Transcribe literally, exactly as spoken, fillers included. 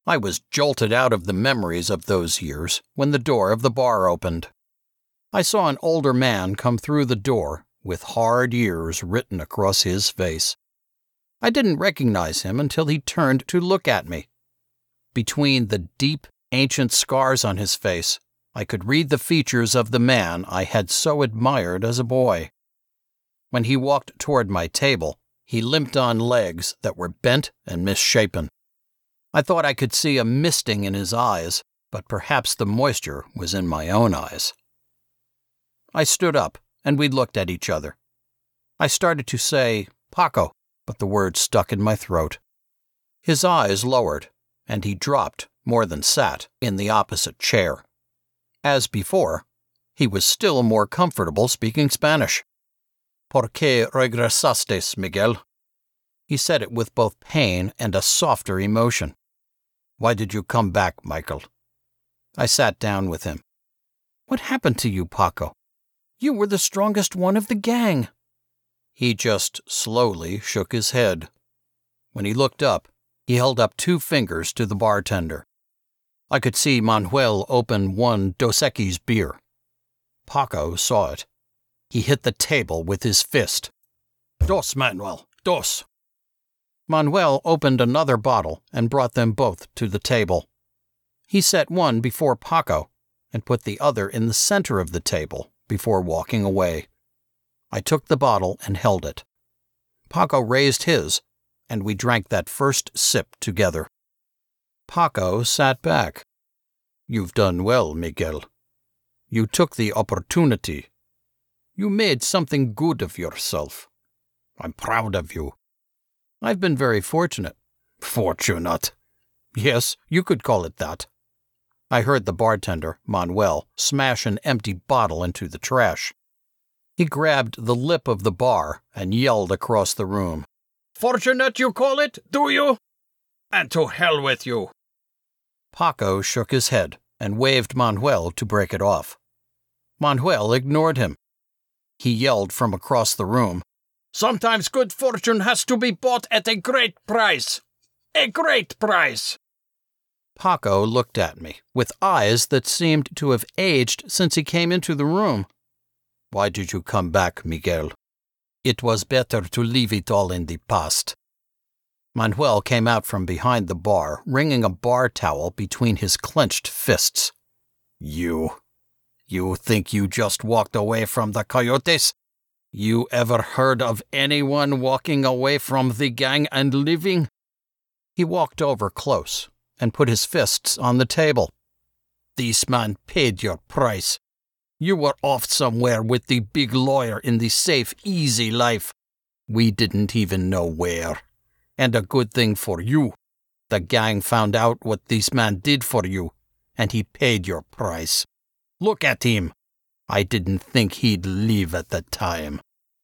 I was jolted out of the memories of those years when the door of the bar opened. I saw an older man come through the door with hard years written across his face. I didn't recognize him until he turned to look at me. Between the deep, ancient scars on his face, I could read the features of the man I had so admired as a boy. When he walked toward my table, he limped on legs that were bent and misshapen. I thought I could see a misting in his eyes, but perhaps the moisture was in my own eyes. I stood up, and we looked at each other. I started to say, "Paco," but the word stuck in my throat. His eyes lowered, and he dropped, more than sat, in the opposite chair. As before, he was still more comfortable speaking Spanish. "¿Por qué regresaste, Miguel?" He said it with both pain and a softer emotion. "Why did you come back, Michael?" I sat down with him. "What happened to you, Paco? You were the strongest one of the gang." He just slowly shook his head. When he looked up, he held up two fingers to the bartender. I could see Manuel open one Dos Equis beer. Paco saw it. He hit the table with his fist. "Dos, Manuel, dos." Manuel opened another bottle and brought them both to the table. He set one before Paco and put the other in the center of the table before walking away. I took the bottle and held it. Paco raised his, and we drank that first sip together. Paco sat back. "You've done well, Miguel. You took the opportunity. You made something good of yourself. I'm proud of you." "I've been very fortunate." "Fortunate? Yes, you could call it that." I heard the bartender, Manuel, smash an empty bottle into the trash. He grabbed the lip of the bar and yelled across the room. "Fortunate you call it, do you? And to hell with you." Paco shook his head and waved Manuel to break it off. Manuel ignored him. He yelled from across the room, "Sometimes good fortune has to be bought at a great price. A great price." Paco looked at me with eyes that seemed to have aged since he came into the room. "Why did you come back, Miguel?" "It was better to leave it all in the past." Manuel came out from behind the bar, wringing a bar towel between his clenched fists. You... you think you just walked away from the Coyotes? You ever heard of anyone walking away from the gang and living? He walked over close and put his fists on the table. "This man paid your price. You were off somewhere with the big lawyer in the safe, easy life. We didn't even know where. And a good thing for you. The gang found out what this man did for you, and he paid your price. Look at him. I didn't think he'd leave at the time."